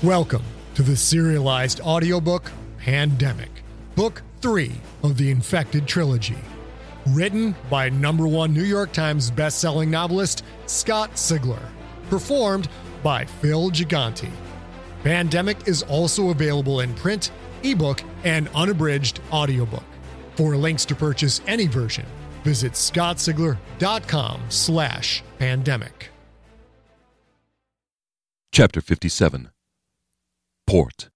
Welcome to the serialized audiobook Pandemic, Book 3 of the Infected Trilogy. Written by #1 New York Times bestselling novelist Scott Sigler. Performed by Phil Gigante. Pandemic is also available in print, ebook, and unabridged audiobook. For links to purchase any version, visit scottsigler.com/pandemic. Chapter 57. Port.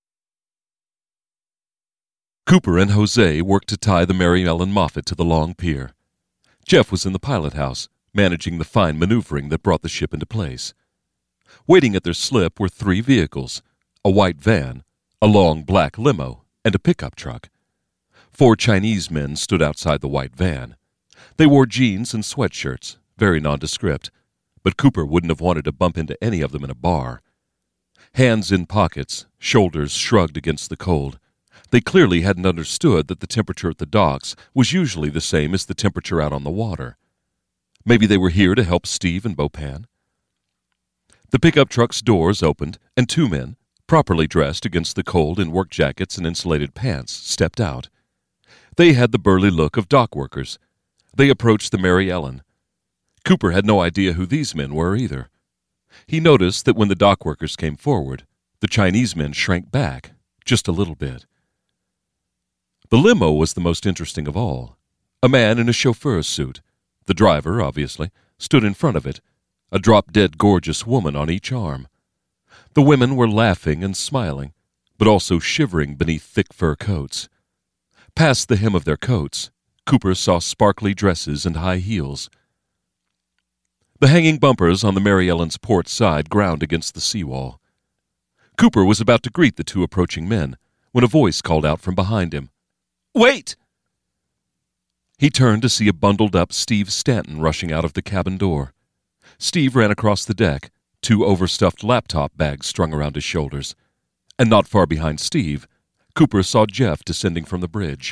Cooper and Jose worked to tie the Mary Ellen Moffett to the long pier. Jeff was in the pilot house, managing the fine maneuvering that brought the ship into place. Waiting at their slip were 3 vehicles, a white van, a long black limo, and a pickup truck. 4 Chinese men stood outside the white van. They wore jeans and sweatshirts, very nondescript, but Cooper wouldn't have wanted to bump into any of them in a bar. Hands in pockets, shoulders shrugged against the cold. They clearly hadn't understood that the temperature at the docks was usually the same as the temperature out on the water. Maybe they were here to help Steve and Bopan. The pickup truck's doors opened, and 2 men, properly dressed against the cold in work jackets and insulated pants, stepped out. They had the burly look of dock workers. They approached the Mary Ellen. Cooper had no idea who these men were either. He noticed that when the dock workers came forward, the Chinese men shrank back, just a little bit. The limo was the most interesting of all. A man in a chauffeur's suit, the driver, obviously, stood in front of it, a drop-dead gorgeous woman on each arm. The women were laughing and smiling, but also shivering beneath thick fur coats. Past the hem of their coats, Cooper saw sparkly dresses and high heels. The hanging bumpers on the Mary Ellen's port side ground against the seawall. Cooper was about to greet the 2 approaching men when a voice called out from behind him, "Wait!" He turned to see a bundled-up Steve Stanton rushing out of the cabin door. Steve ran across the deck, 2 overstuffed laptop bags strung around his shoulders. And not far behind Steve, Cooper saw Jeff descending from the bridge.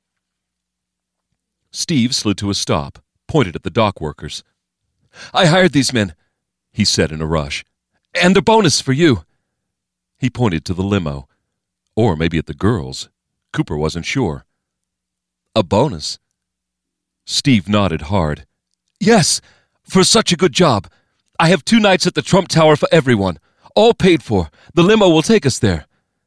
Steve slid to a stop, pointed at the dock workers. "I hired these men," he said in a rush. "And a bonus for you." He pointed to the limo. Or maybe at the girls. Cooper wasn't sure. "A bonus?" Steve nodded hard. "Yes, for such a good job. I have 2 nights at the Trump Tower for everyone. All paid for. The limo will take us there."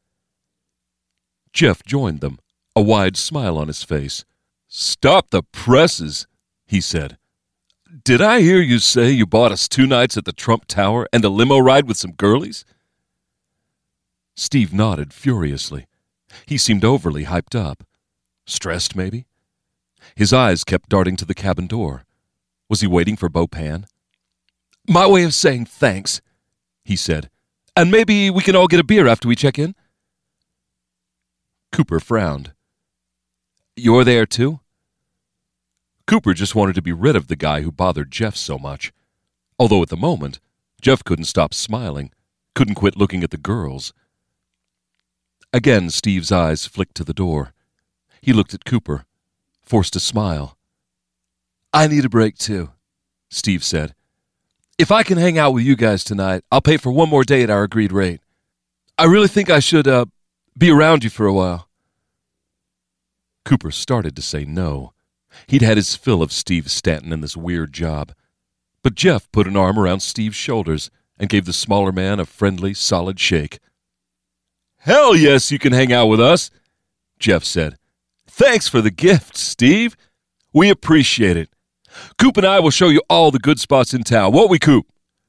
Jeff joined them, a wide smile on his face. "Stop the presses," he said. "Did I hear you say you bought us 2 nights at the Trump Tower and a limo ride with some girlies?" Steve nodded furiously. He seemed overly hyped up. Stressed, maybe? His eyes kept darting to the cabin door. Was he waiting for Bopan? "My way of saying thanks," he said. "And maybe we can all get a beer after we check in?" Cooper frowned. "You're there too?" Cooper just wanted to be rid of the guy who bothered Jeff so much. Although at the moment, Jeff couldn't stop smiling, couldn't quit looking at the girls. Again, Steve's eyes flicked to the door. He looked at Cooper, forced a smile. "I need a break too," Steve said. "If I can hang out with you guys tonight, I'll pay for 1 more day at our agreed rate. I really think I should, be around you for a while." Cooper started to say no. He'd had his fill of Steve Stanton in this weird job. But Jeff put an arm around Steve's shoulders and gave the smaller man a friendly, solid shake. "Hell yes, you can hang out with us," Jeff said. "Thanks for the gift, Steve. We appreciate it. Coop and I will show you all the good spots in town, won't we, Coop?"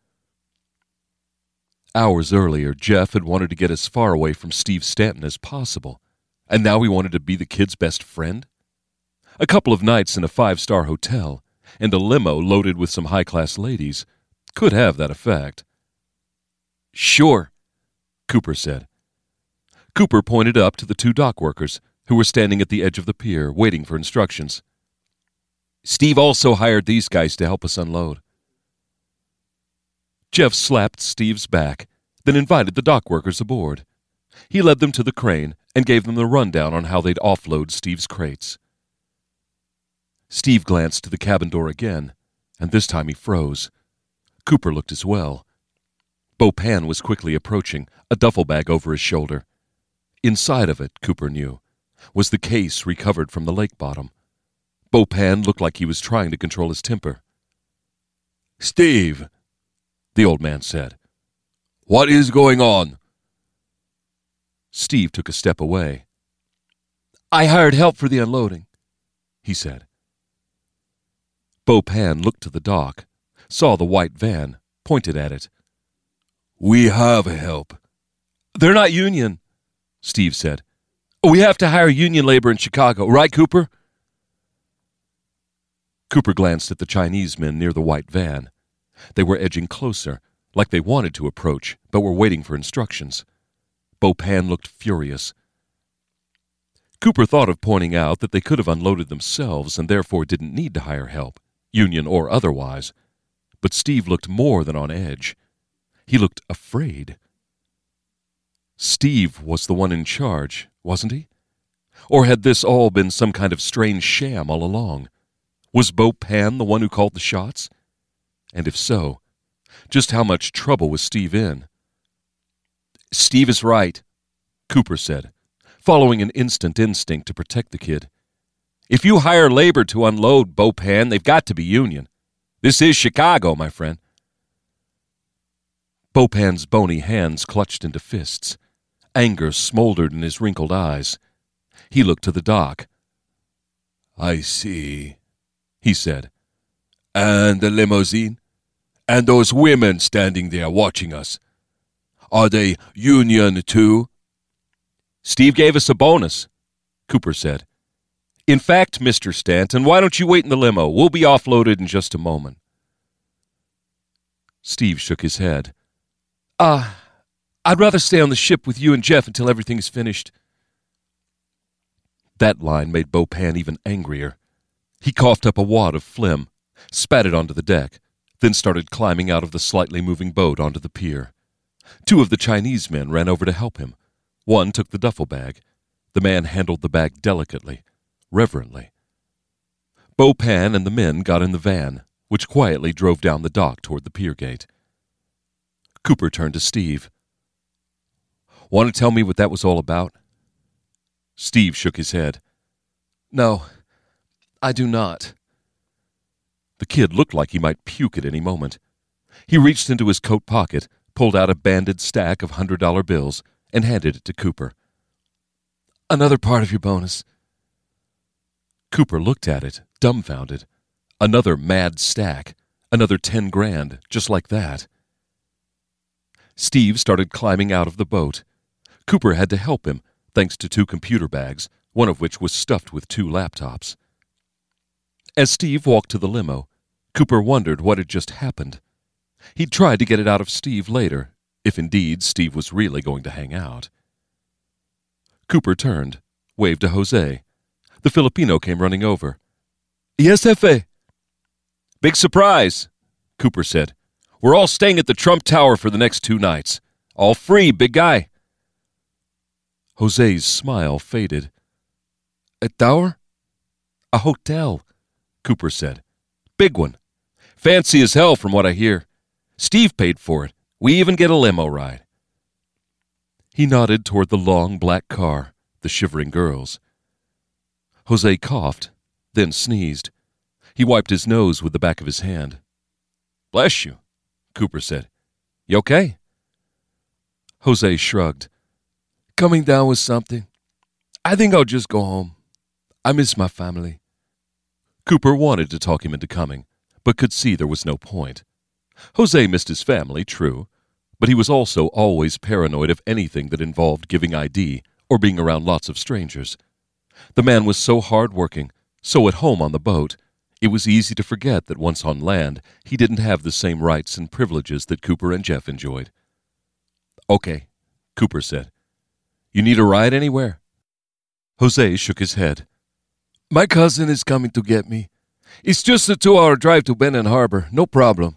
Hours earlier, Jeff had wanted to get as far away from Steve Stanton as possible, and now he wanted to be the kid's best friend? A couple of nights in a 5-star hotel and a limo loaded with some high-class ladies could have that effect. "Sure," Cooper said. Cooper pointed up to the 2 dock workers who were standing at the edge of the pier waiting for instructions. "Steve also hired these guys to help us unload." Jeff slapped Steve's back, then invited the dock workers aboard. He led them to the crane and gave them the rundown on how they'd offload Steve's crates. Steve glanced to the cabin door again, and this time he froze. Cooper looked as well. Bo Pan was quickly approaching, a duffel bag over his shoulder. Inside of it, Cooper knew, was the case recovered from the lake bottom. Bo Pan looked like he was trying to control his temper. "Steve," the old man said, "what is going on?" Steve took a step away. "I hired help for the unloading," he said. Bo Pan looked to the dock, saw the white van, pointed at it. "We have help." "They're not union," Steve said. "We have to hire union labor in Chicago, right, Cooper?" Cooper glanced at the Chinese men near the white van. They were edging closer, like they wanted to approach, but were waiting for instructions. Bo Pan looked furious. Cooper thought of pointing out that they could have unloaded themselves and therefore didn't need to hire help, union or otherwise. But Steve looked more than on edge. He looked afraid. Steve was the one in charge, wasn't he? Or had this all been some kind of strange sham all along? Was Bo Pan the one who called the shots? And if so, just how much trouble was Steve in? "Steve is right," Cooper said, following an instant instinct to protect the kid. "If you hire labor to unload, Bo Pan, they've got to be union. This is Chicago, my friend." Bo Pan's bony hands clutched into fists. Anger smoldered in his wrinkled eyes. He looked to the dock. "I see," he said. "And the limousine? And those women standing there watching us? Are they union too?" "Steve gave us a bonus," Cooper said. "In fact, Mr. Stanton, why don't you wait in the limo? We'll be offloaded in just a moment." Steve shook his head. I'd rather stay on the ship with you and Jeff until everything is finished." That line made Bo Pan even angrier. He coughed up a wad of phlegm, spat it onto the deck, then started climbing out of the slightly moving boat onto the pier. Two of the Chinese men ran over to help him. One took the duffel bag. The man handled the bag delicately, reverently. Bo Pan and the men got in the van, which quietly drove down the dock toward the pier gate. Cooper turned to Steve. "Want to tell me what that was all about?" Steve shook his head. "No, I do not." The kid looked like he might puke at any moment. He reached into his coat pocket, pulled out a banded stack of $100 bills, and handed it to Cooper. "Another part of your bonus." Cooper looked at it, dumbfounded. Another mad stack, another 10 grand, just like that. Steve started climbing out of the boat. Cooper had to help him, thanks to 2 computer bags, one of which was stuffed with 2 laptops. As Steve walked to the limo, Cooper wondered what had just happened. He'd tried to get it out of Steve later, if indeed Steve was really going to hang out. Cooper turned, waved to Jose. The Filipino came running over. "Yes, Jefe." "Big surprise," Cooper said. "We're all staying at the Trump Tower for the next 2 nights. All free, big guy." Jose's smile faded. "A tower?" "A hotel," Cooper said. "Big one. Fancy as hell from what I hear. Steve paid for it. We even get a limo ride." He nodded toward the long black car, the shivering girls. Jose coughed, then sneezed. He wiped his nose with the back of his hand. "Bless you," Cooper said. "You okay?" Jose shrugged. "Coming down with something. I think I'll just go home. I miss my family." Cooper wanted to talk him into coming, but could see there was no point. Jose missed his family, true, but he was also always paranoid of anything that involved giving ID or being around lots of strangers. The man was so hard-working, so at home on the boat, it was easy to forget that once on land, he didn't have the same rights and privileges that Cooper and Jeff enjoyed. "Okay," Cooper said. "You need a ride anywhere?" Jose shook his head. "My cousin is coming to get me. It's just a 2-hour drive to Benin Harbor, no problem."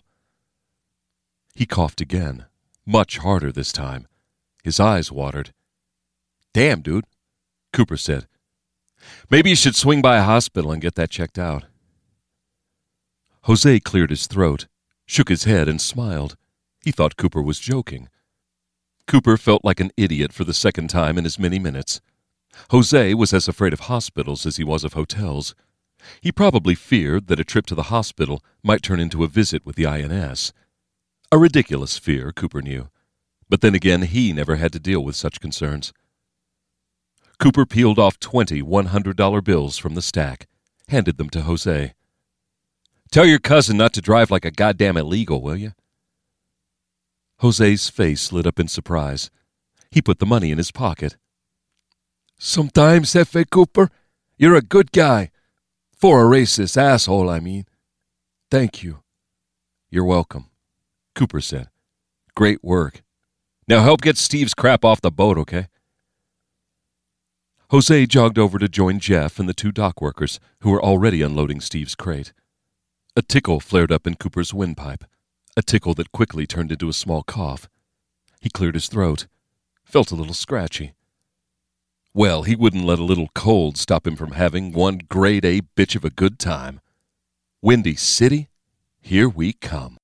He coughed again, much harder this time. His eyes watered. "Damn, dude," Cooper said. "Maybe you should swing by a hospital and get that checked out." Jose cleared his throat, shook his head, and smiled. He thought Cooper was joking. Cooper felt like an idiot for the second time in as many minutes. Jose was as afraid of hospitals as he was of hotels. He probably feared that a trip to the hospital might turn into a visit with the INS. A ridiculous fear, Cooper knew. But then again, he never had to deal with such concerns. Cooper peeled off 20 $100 bills from the stack, handed them to Jose. "Tell your cousin not to drive like a goddamn illegal, will you?" Jose's face lit up in surprise. He put the money in his pocket. "Sometimes, Jefe Cooper, you're a good guy. For a racist asshole, I mean. Thank you." "You're welcome," Cooper said. "Great work. Now help get Steve's crap off the boat, okay?" Jose jogged over to join Jeff and the two dock workers who were already unloading Steve's crate. A tickle flared up in Cooper's windpipe, a tickle that quickly turned into a small cough. He cleared his throat, felt a little scratchy. Well, he wouldn't let a little cold stop him from having one grade-A bitch of a good time. Windy City, here we come.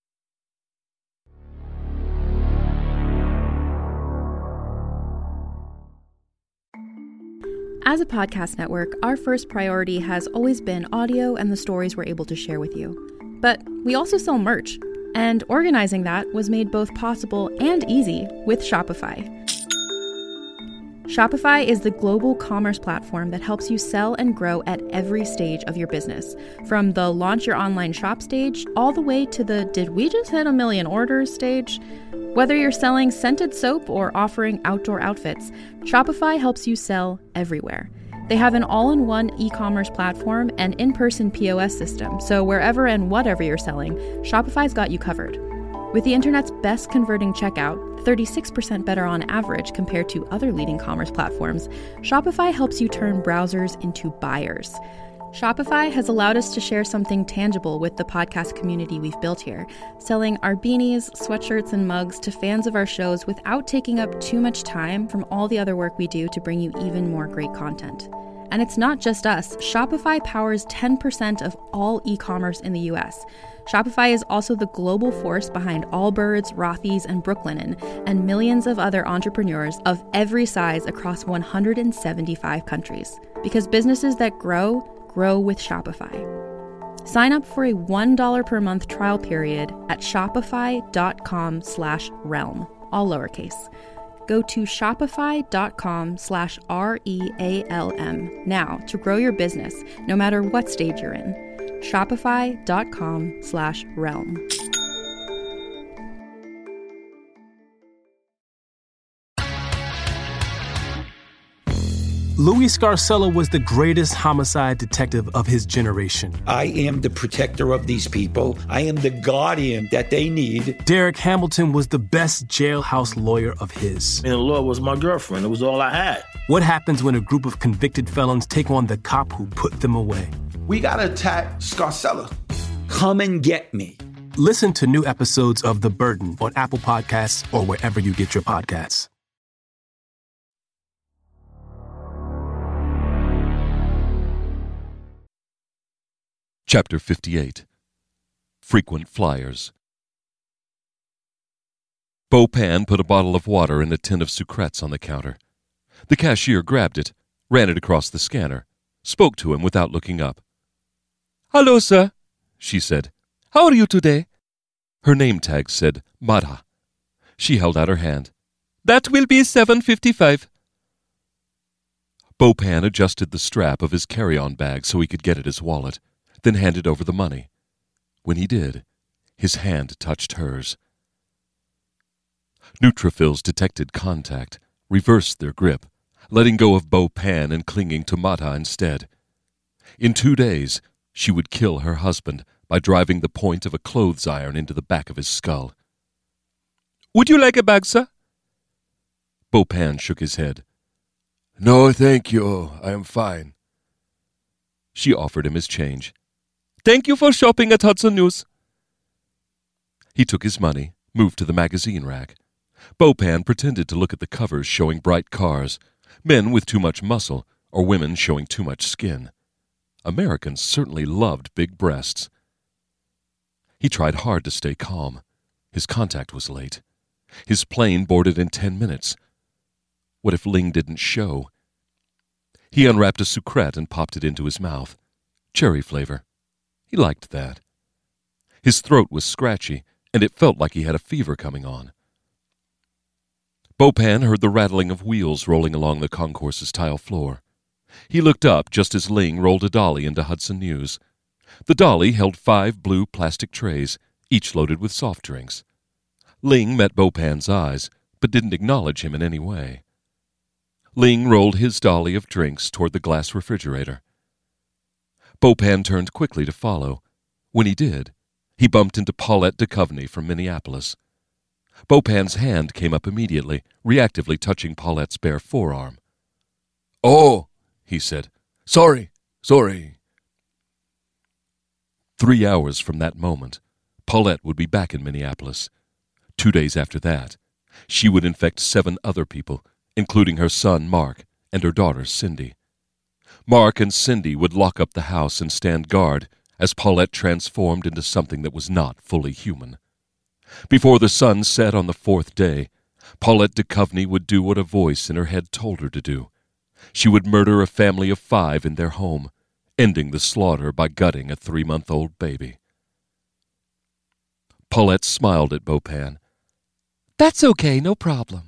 As a podcast network, our first priority has always been audio and the stories we're able to share with you. But we also sell merch, and organizing that was made both possible and easy with Shopify. Shopify is the global commerce platform that helps you sell and grow at every stage of your business, from the launch your online shop stage all the way to the did we just hit 1 million orders stage. Whether you're selling scented soap or offering outdoor outfits, Shopify helps you sell everywhere. They have an all-in-one e-commerce platform and in-person POS system, so wherever and whatever you're selling, Shopify's got you covered. With the internet's best converting checkout, 36% better on average compared to other leading commerce platforms, Shopify helps you turn browsers into buyers. Shopify has allowed us to share something tangible with the podcast community we've built here, selling our beanies, sweatshirts, and mugs to fans of our shows without taking up too much time from all the other work we do to bring you even more great content. And it's not just us. Shopify powers 10% of all e-commerce in the US. Shopify is also the global force behind Allbirds, Rothy's, and Brooklinen, and millions of other entrepreneurs of every size across 175 countries. Because businesses that grow with Shopify. Sign up for a $1 per month trial period at shopify.com/realm, all lowercase. Go to shopify.com/REALM now to grow your business, no matter what stage you're in. Shopify.com/realm. Louis Scarcella was the greatest homicide detective of his generation. I am the protector of these people. I am the guardian that they need. Derek Hamilton was the best jailhouse lawyer of his. And the law was my girlfriend. It was all I had. What happens when a group of convicted felons take on the cop who put them away? We gotta attack Scarcella. Come and get me. Listen to new episodes of The Burden on Apple Podcasts or wherever you get your podcasts. Chapter 58. Frequent Flyers. Bo Pan put a bottle of water and a tin of sucrettes on the counter. The cashier grabbed it, ran it across the scanner, spoke to him without looking up. "Hello, sir," she said. "How are you today?" Her name tag said Mara. She held out her hand. "That will be $7.55. Bo Pan adjusted the strap of his carry-on bag so he could get at his wallet, then handed over the money. When he did, his hand touched hers. Neutrophils detected contact, reversed their grip, letting go of Bo Pan and clinging to Mata instead. In 2 days, she would kill her husband by driving the point of a clothes iron into the back of his skull. "Would you like a bag, sir?" Bo Pan shook his head. "No, thank you. I am fine." She offered him his change. "Thank you for shopping at Hudson News." He took his money, moved to the magazine rack. Bo Pan pretended to look at the covers showing bright cars, men with too much muscle, or women showing too much skin. Americans certainly loved big breasts. He tried hard to stay calm. His contact was late. His plane boarded in 10 minutes. What if Ling didn't show? He unwrapped a sucrette and popped it into his mouth. Cherry flavor. He liked that. His throat was scratchy, and it felt like he had a fever coming on. Beaupan heard the rattling of wheels rolling along the concourse's tile floor. He looked up just as Ling rolled a dolly into Hudson News. The dolly held 5 blue plastic trays, each loaded with soft drinks. Ling met Beaupan's eyes, but didn't acknowledge him in any way. Ling rolled his dolly of drinks toward the glass refrigerator. Beaupan turned quickly to follow. When he did, he bumped into Paulette Duchovny from Minneapolis. Beaupan's hand came up immediately, reactively touching Paulette's bare forearm. "Oh," he said. Sorry. 3 hours from that moment, Paulette would be back in Minneapolis. 2 days after that, she would infect 7 other people, including her son Mark and her daughter Cindy. Mark and Cindy would lock up the house and stand guard as Paulette transformed into something that was not fully human. Before the sun set on the 4th day, Paulette Duchovny would do what a voice in her head told her to do. She would murder a family of 5 in their home, ending the slaughter by gutting a 3-month-old baby. Paulette smiled at Beaupan. "That's okay, no problem."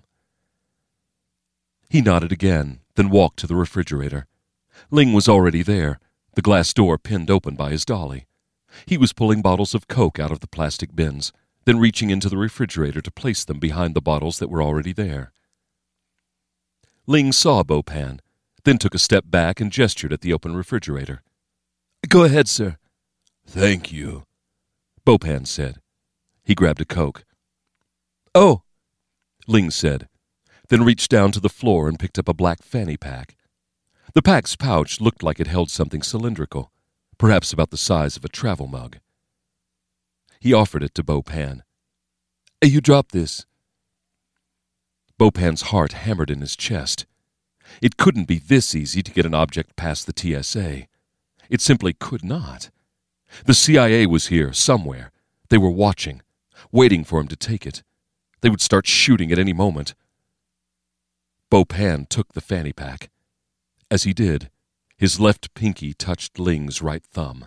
He nodded again, then walked to the refrigerator. Ling was already there, the glass door pinned open by his dolly. He was pulling bottles of Coke out of the plastic bins, then reaching into the refrigerator to place them behind the bottles that were already there. Ling saw Beaupan, then took a step back and gestured at the open refrigerator. "Go ahead, sir." "Thank you," Beaupan said. He grabbed a Coke. "Oh," Ling said, then reached down to the floor and picked up a black fanny pack. The pack's pouch looked like it held something cylindrical, perhaps about the size of a travel mug. He offered it to Beaupan. "You dropped this." Beaupan's heart hammered in his chest. It couldn't be this easy to get an object past the TSA. It simply could not. The CIA was here, somewhere. They were watching, waiting for him to take it. They would start shooting at any moment. Beaupan took the fanny pack. As he did, his left pinky touched Ling's right thumb.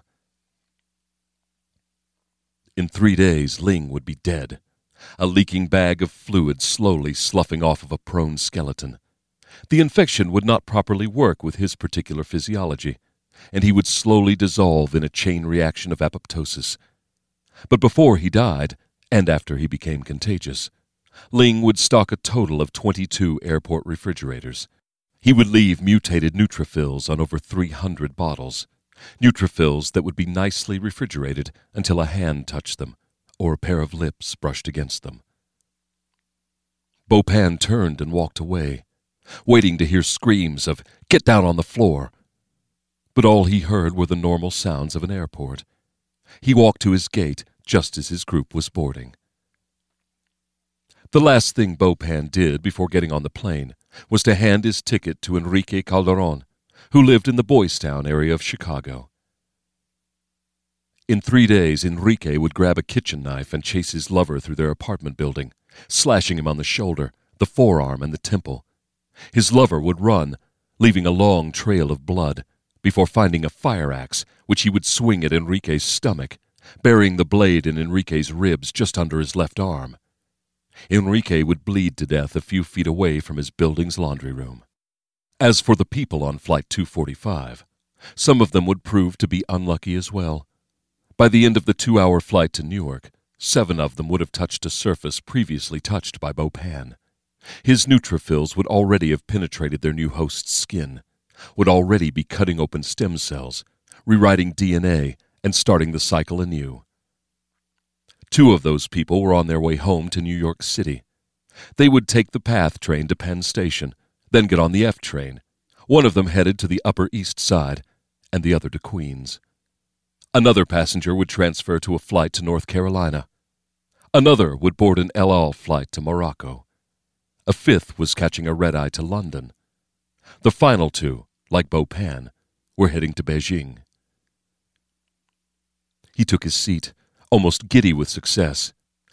In 3 days, Ling would be dead, a leaking bag of fluid slowly sloughing off of a prone skeleton. The infection would not properly work with his particular physiology, and he would slowly dissolve in a chain reaction of apoptosis. But before he died, and after he became contagious, Ling would stock a total of 22 airport refrigerators. He would leave mutated neutrophils on over 300 bottles, neutrophils that would be nicely refrigerated until a hand touched them or a pair of lips brushed against them. Beaupan turned and walked away, waiting to hear screams of, "Get down on the floor!" But all he heard were the normal sounds of an airport. He walked to his gate just as his group was boarding. The last thing Beaupan did before getting on the plane was to hand his ticket to Enrique Calderon, who lived in the Boys Town area of Chicago. In 3 days, Enrique would grab a kitchen knife and chase his lover through their apartment building, slashing him on the shoulder, the forearm, and the temple. His lover would run, leaving a long trail of blood, before finding a fire axe, which he would swing at Enrique's stomach, burying the blade in Enrique's ribs just under his left arm. Enrique would bleed to death a few feet away from his building's laundry room. As for the people on Flight 245, some of them would prove to be unlucky as well. By the end of the 2-hour flight to Newark, 7 of them would have touched a surface previously touched by Beaupan. His neutrophils would already have penetrated their new host's skin, would already be cutting open stem cells, rewriting DNA, and starting the cycle anew. 2 of those people were on their way home to New York City. They would take the PATH train to Penn Station, then get on the F train. One of them headed to the Upper East Side, and the other to Queens. Another passenger would transfer to a flight to North Carolina. Another would board an El Al flight to Morocco. A 5th was catching a red-eye to London. The final 2, like Beaupan, were heading to Beijing. He took his seat, almost giddy with success.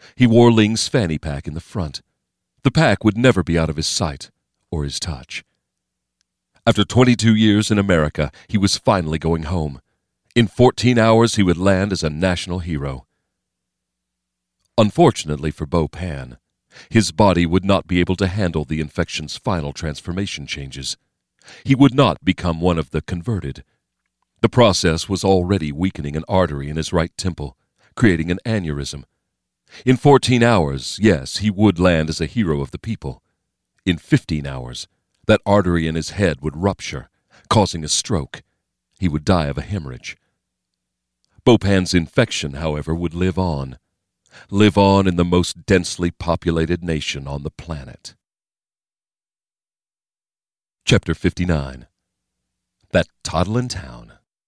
He wore Ling's fanny pack in the front. The pack would never be out of his sight or his touch. After 22 years in America, he was finally going home. In 14 hours, he would land as a national hero. Unfortunately for Bo Pan, his body would not be able to handle the infection's final transformation changes. He would not become one of the converted. The process was already weakening an artery in his right temple, creating an aneurysm. In 14 hours, yes, he would land as a hero of the people. In 15 hours, that artery in his head would rupture, causing a stroke. He would die of a hemorrhage. Bo Pan's infection, however, would live on in the most densely populated nation on the planet. Chapter 59. That Toddlin' Town.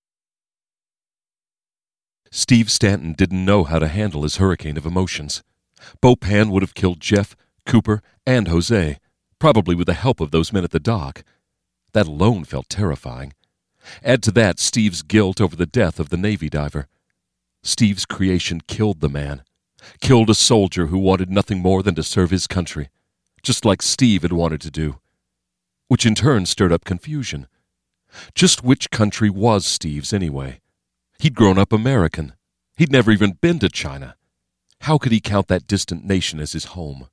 Steve Stanton didn't know how to handle his hurricane of emotions. Bo Pan would have killed Jeff, Cooper, and Jose, probably with the help of those men at the dock. That alone felt terrifying. Add to that Steve's guilt over the death of the Navy diver. Steve's creation killed the man, killed a soldier who wanted nothing more than to serve his country, just like Steve had wanted to do, which in turn stirred up confusion. Just which country was Steve's anyway? He'd grown up American. He'd never even been to China. How could he count that distant nation as his home?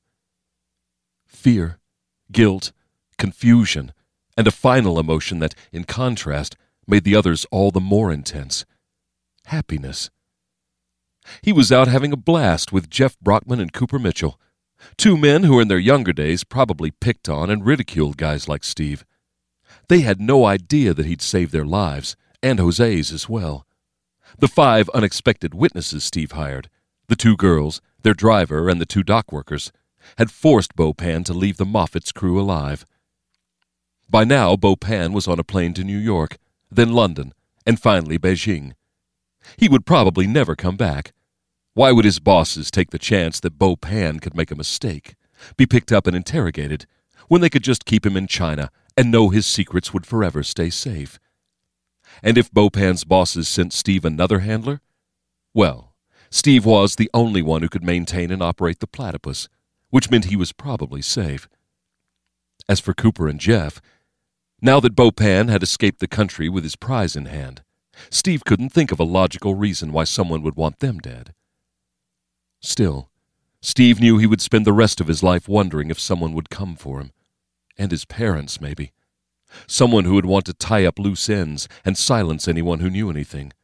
Fear, guilt, confusion, and a final emotion that, in contrast, made the others all the more intense. Happiness. He was out having a blast with Jeff Brockman and Cooper Mitchell, two men who in their younger days probably picked on and ridiculed guys like Steve. They had no idea that he'd saved their lives, and Jose's as well. The 5 unexpected witnesses Steve hired, the 2 girls, their driver, and the 2 dock workers, had forced Bo Pan to leave the Moffett's crew alive. By now, Bo Pan was on a plane to New York, then London, and finally Beijing. He would probably never come back. Why would his bosses take the chance that Bo Pan could make a mistake, be picked up and interrogated, when they could just keep him in China and know his secrets would forever stay safe? And if Bo Pan's bosses sent Steve another handler? Well, Steve was the only one who could maintain and operate the platypus, which meant he was probably safe. As for Cooper and Jeff, now that Bo Pan had escaped the country with his prize in hand, Steve couldn't think of a logical reason why someone would want them dead. Still, Steve knew he would spend the rest of his life wondering if someone would come for him. And his parents, maybe. Someone who would want to tie up loose ends and silence anyone who knew anything.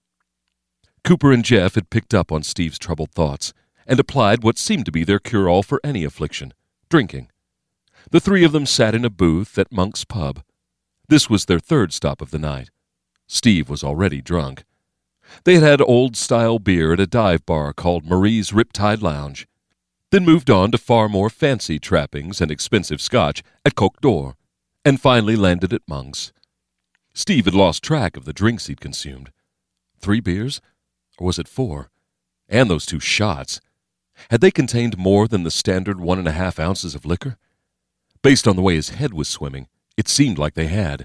Cooper and Jeff had picked up on Steve's troubled thoughts and applied what seemed to be their cure-all for any affliction, drinking. The 3 of them sat in a booth at Monk's Pub. This was their 3rd stop of the night. Steve was already drunk. They had had old-style beer at a dive bar called Marie's Riptide Lounge, then moved on to far more fancy trappings and expensive scotch at Coq d'Or, and finally landed at Monk's. Steve had lost track of the drinks he'd consumed. 3 beers? Or was it 4? And those 2 shots. Had they contained more than the standard 1.5 ounces of liquor? Based on the way his head was swimming, it seemed like they had.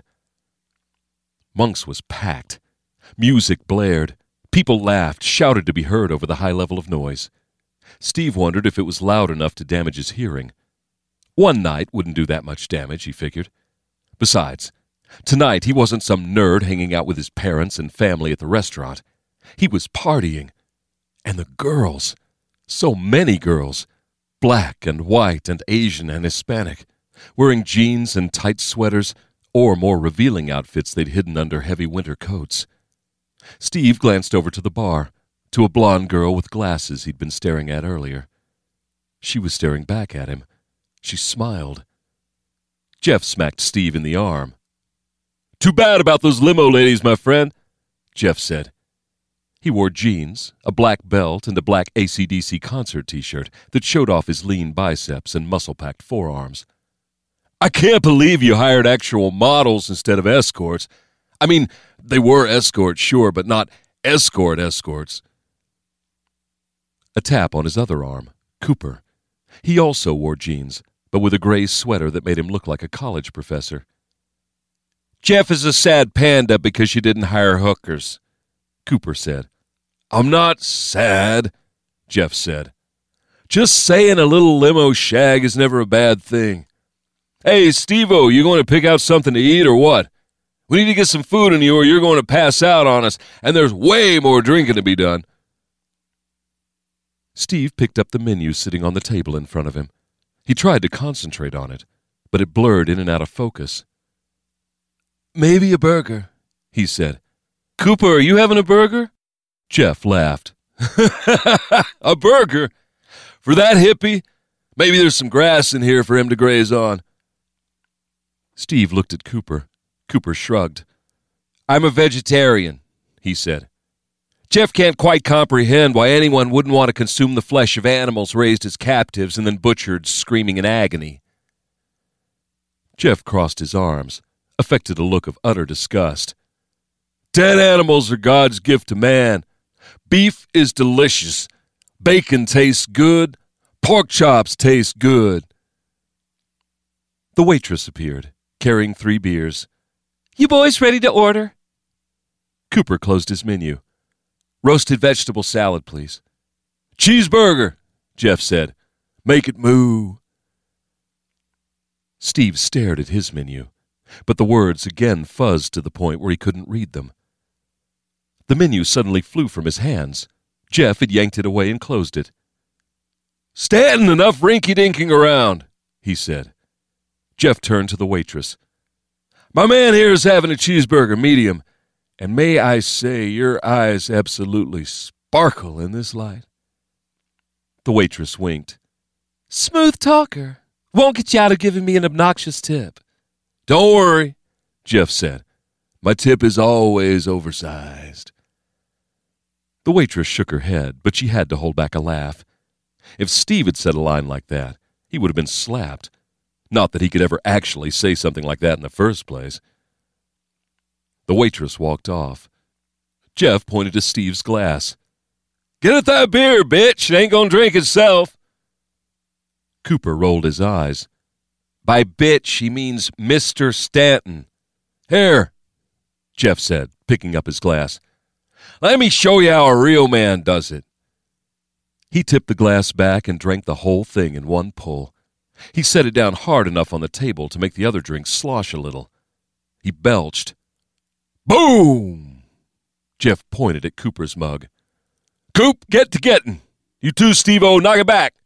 Monk's was packed. Music blared. People laughed, shouted to be heard over the high level of noise. Steve wondered if it was loud enough to damage his hearing. One night wouldn't do that much damage, he figured. Besides, tonight he wasn't some nerd hanging out with his parents and family at the restaurant. He was partying. And the girls. So many girls. Black and white and Asian and Hispanic. Wearing jeans and tight sweaters, or more revealing outfits they'd hidden under heavy winter coats. Steve glanced over to the bar, to a blonde girl with glasses he'd been staring at earlier. She was staring back at him. She smiled. Jeff smacked Steve in the arm. "Too bad about those limo ladies, my friend," Jeff said. He wore jeans, a black belt, and a black AC/DC concert t-shirt that showed off his lean biceps and muscle-packed forearms. "I can't believe you hired actual models instead of escorts. I mean, they were escorts, sure, but not escorts. A tap on his other arm, Cooper. He also wore jeans, but with a gray sweater that made him look like a college professor. "Jeff is a sad panda because you didn't hire hookers," Cooper said. "I'm not sad," Jeff said. Just saying a little limo shag is never a bad thing. Hey, Steve-O, you going to pick out something to eat or what? We need to get some food in you or you're going to pass out on us, and there's way more drinking to be done. Steve picked up the menu sitting on the table in front of him. He tried to concentrate on it, but it blurred in and out of focus. Maybe a burger, he said. Cooper, are you having a burger? Jeff laughed. A burger? For that hippie? Maybe there's some grass in here for him to graze on. Steve looked at Cooper. Cooper shrugged. I'm a vegetarian, he said. Jeff can't quite comprehend why anyone wouldn't want to consume the flesh of animals raised as captives and then butchered, screaming in agony. Jeff crossed his arms, affected a look of utter disgust. Dead animals are God's gift to man. Beef is delicious. Bacon tastes good. Pork chops taste good. The waitress appeared, carrying 3 beers. You boys ready to order? Cooper closed his menu. Roasted vegetable salad, please. Cheeseburger, Jeff said. Make it moo. Steve stared at his menu, but the words again fuzzed to the point where he couldn't read them. The menu suddenly flew from his hands. Jeff had yanked it away and closed it. Stanton, enough rinky-dinking around, he said. Jeff turned to the waitress. My man here is having a cheeseburger, medium, and may I say your eyes absolutely sparkle in this light. The waitress winked. Smooth talker. Won't get you out of giving me an obnoxious tip. Don't worry, Jeff said. My tip is always oversized. The waitress shook her head, but she had to hold back a laugh. If Steve had said a line like that, he would have been slapped. Not that he could ever actually say something like that in the first place. The waitress walked off. Jeff pointed to Steve's glass. Get at that beer, bitch. It ain't gonna drink itself. Cooper rolled his eyes. By bitch, he means Mr. Stanton. Here, Jeff said, picking up his glass. Let me show you how a real man does it. He tipped the glass back and drank the whole thing in one pull. He set it down hard enough on the table to make the other drink slosh a little. He belched. Boom! Jeff pointed at Cooper's mug. Coop, get to getting. You too, Steve-O, knock it back.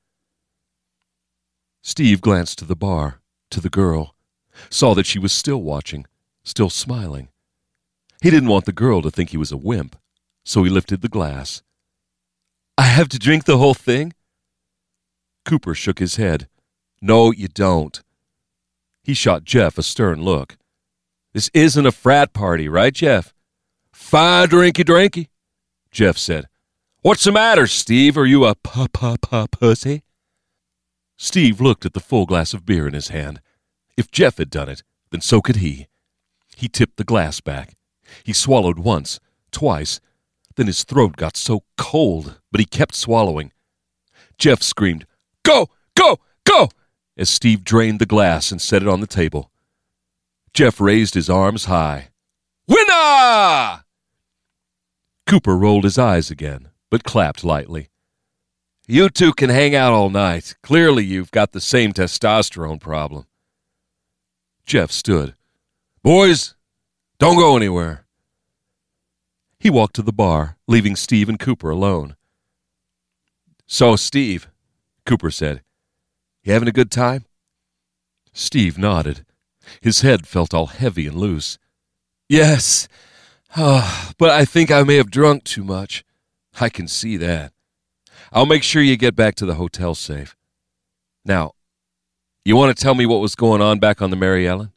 Steve glanced to the bar, to the girl, saw that she was still watching, still smiling. He didn't want the girl to think he was a wimp, so he lifted the glass. I have to drink the whole thing? Cooper shook his head. No, you don't. He shot Jeff a stern look. This isn't a frat party, right, Jeff? Fine drinky, Jeff said. What's the matter, Steve? Are you a pussy? Steve looked at the full glass of beer in his hand. If Jeff had done it, then so could he. He tipped the glass back. He swallowed once, twice. Then his throat got so cold, but he kept swallowing. Jeff screamed, Go, go, go! As Steve drained the glass and set it on the table. Jeff raised his arms high. Winner! Cooper rolled his eyes again, but clapped lightly. You two can hang out all night. Clearly you've got the same testosterone problem. Jeff stood. Boys, don't go anywhere. He walked to the bar, leaving Steve and Cooper alone. So, Steve, Cooper said, you having a good time? Steve nodded. His head felt all heavy and loose. Yes, but I think I may have drunk too much. I can see that. I'll make sure you get back to the hotel safe. Now, you want to tell me what was going on back on the Mary Ellen?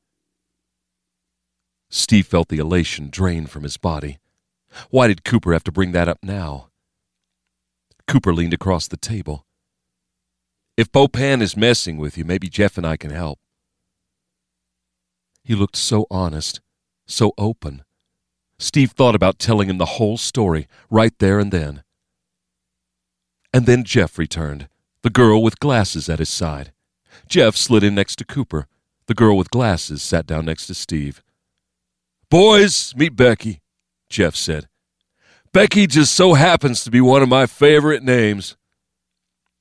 Steve felt the elation drain from his body. Why did Cooper have to bring that up now? Cooper leaned across the table. If Bopan is messing with you, maybe Jeff and I can help. He looked so honest, so open. Steve thought about telling him the whole story right there and then. And then Jeff returned, the girl with glasses at his side. Jeff slid in next to Cooper. The girl with glasses sat down next to Steve. Boys, meet Becky, Jeff said. Becky just so happens to be one of my favorite names.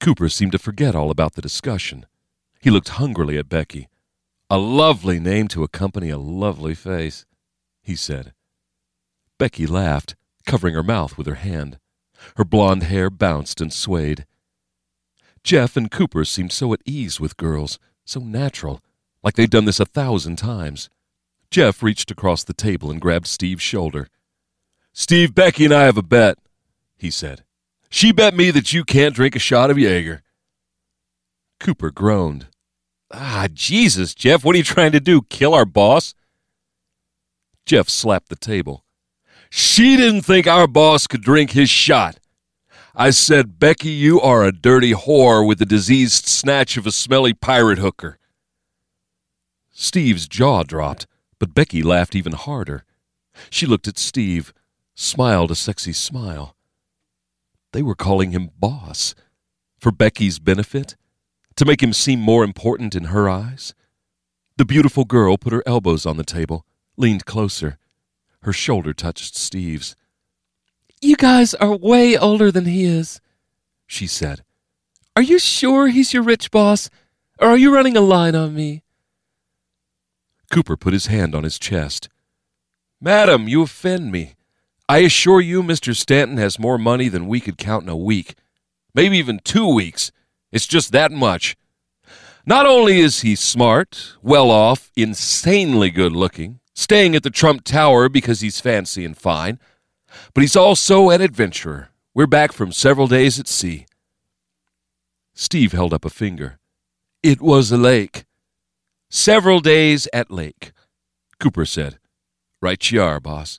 Cooper seemed to forget all about the discussion. He looked hungrily at Becky. "A lovely name to accompany a lovely face," he said. Becky laughed, covering her mouth with her hand. Her blonde hair bounced and swayed. Jeff and Cooper seemed so at ease with girls, so natural, like they'd done this 1,000 times. Jeff reached across the table and grabbed Steve's shoulder. "Steve, Becky and I have a bet," he said. "She bet me that you can't drink a shot of Jaeger." Cooper groaned. Jesus, Jeff, what are you trying to do, kill our boss?" Jeff slapped the table. "She didn't think our boss could drink his shot. I said, Becky, you are a dirty whore with the diseased snatch of a smelly pirate hooker." Steve's jaw dropped, but Becky laughed even harder. She looked at Steve, smiled a sexy smile. They were calling him boss. For Becky's benefit? To make him seem more important in her eyes? The beautiful girl put her elbows on the table, leaned closer. Her shoulder touched Steve's. You guys are way older than he is, she said. Are you sure he's your rich boss, or are you running a line on me? Cooper put his hand on his chest. "Madam, you offend me. I assure you Mr. Stanton has more money than we could count in a week. Maybe even 2 weeks. It's just that much. Not only is he smart, well-off, insanely good-looking, staying at the Trump Tower because he's fancy and fine, but he's also an adventurer. We're back from several days at sea." Steve held up a finger. "It was a lake." "Several days at lake," Cooper said. "Right you are, boss."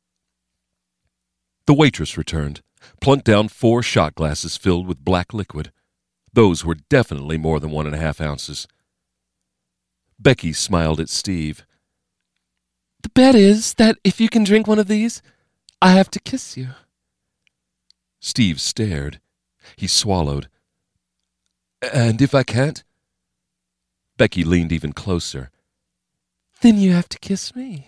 The waitress returned, plunked down 4 shot glasses filled with black liquid. Those were definitely more than 1.5 ounces. Becky smiled at Steve. The bet is that if you can drink one of these, I have to kiss you. Steve stared. He swallowed. "And if I can't?" Becky leaned even closer. Then you have to kiss me.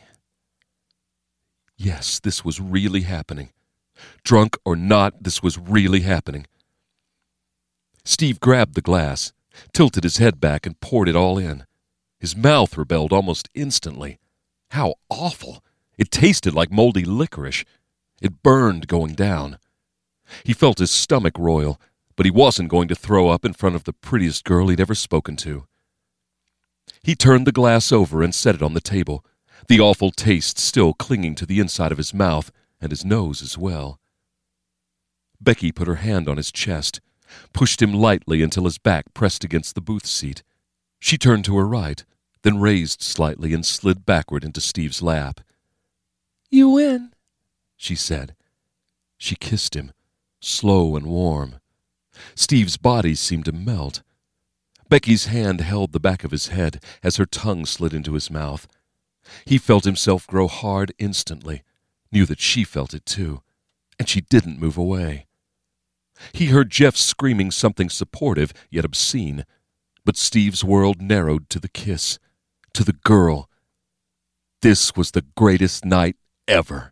Yes, this was really happening. Drunk or not, this was really happening. Steve grabbed the glass, tilted his head back, and poured it all in. His mouth rebelled almost instantly. How awful! It tasted like moldy licorice. It burned going down. He felt his stomach roil, but he wasn't going to throw up in front of the prettiest girl he'd ever spoken to. He turned the glass over and set it on the table, the awful taste still clinging to the inside of his mouth and his nose as well. Becky put her hand on his chest, pushed him lightly until his back pressed against the booth seat. She turned to her right, then raised slightly and slid backward into Steve's lap. You win, she said. She kissed him, slow and warm. Steve's body seemed to melt. Becky's hand held the back of his head as her tongue slid into his mouth. He felt himself grow hard instantly, knew that she felt it too, and she didn't move away. He heard Jeff screaming something supportive yet obscene, but Steve's world narrowed to the kiss, to the girl. This was the greatest night ever.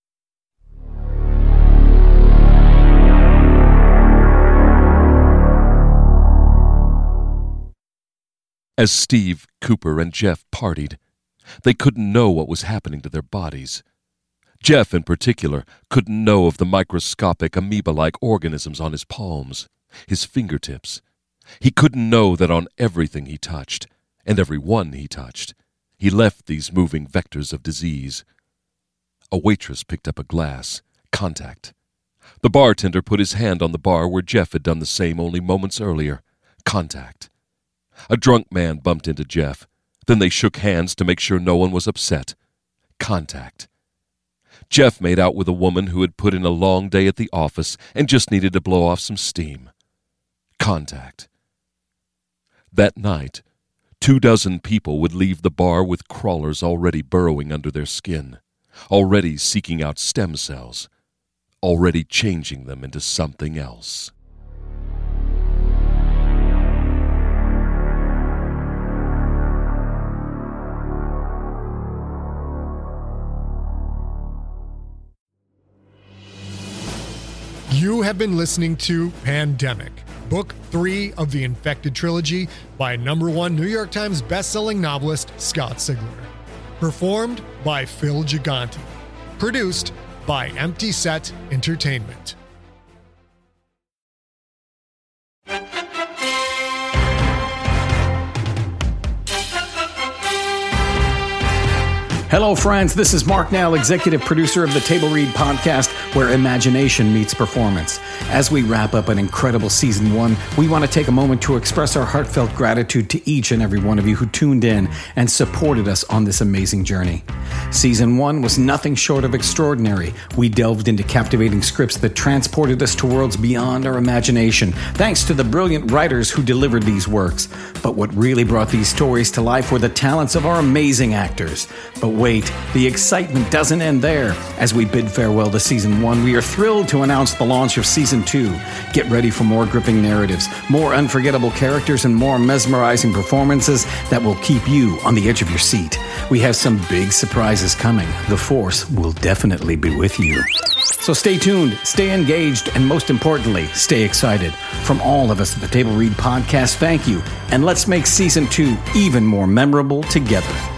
As Steve, Cooper, and Jeff partied, they couldn't know what was happening to their bodies. Jeff, in particular, couldn't know of the microscopic amoeba-like organisms on his palms, his fingertips. He couldn't know that on everything he touched, and every one he touched, he left these moving vectors of disease. A waitress picked up a glass. Contact. The bartender put his hand on the bar where Jeff had done the same only moments earlier. Contact. A drunk man bumped into Jeff. Then they shook hands to make sure no one was upset. Contact. Jeff made out with a woman who had put in a long day at the office and just needed to blow off some steam. Contact. That night, 24 people would leave the bar with crawlers already burrowing under their skin, already seeking out stem cells, already changing them into something else. You have been listening to Pandemic, Book 3 of the Infected Trilogy by #1 New York Times bestselling novelist Scott Sigler. Performed by Phil Gigante. Produced by Empty Set Entertainment. Hello, friends. This is Mark Nell, executive producer of the Table Read podcast, where imagination meets performance. As we wrap up an incredible season 1, we want to take a moment to express our heartfelt gratitude to each and every one of you who tuned in and supported us on this amazing journey. Season 1 was nothing short of extraordinary. We delved into captivating scripts that transported us to worlds beyond our imagination, thanks to the brilliant writers who delivered these works. But what really brought these stories to life were the talents of our amazing actors. But wait, the excitement doesn't end there. As we bid farewell to Season 1, we are thrilled to announce the launch of Season 2. Get ready for more gripping narratives, more unforgettable characters, and more mesmerizing performances that will keep you on the edge of your seat. We have some big surprises coming. The Force will definitely be with you. So stay tuned, stay engaged, and most importantly, stay excited. From all of us at the Table Read podcast, thank you, and let's make Season 2 even more memorable together.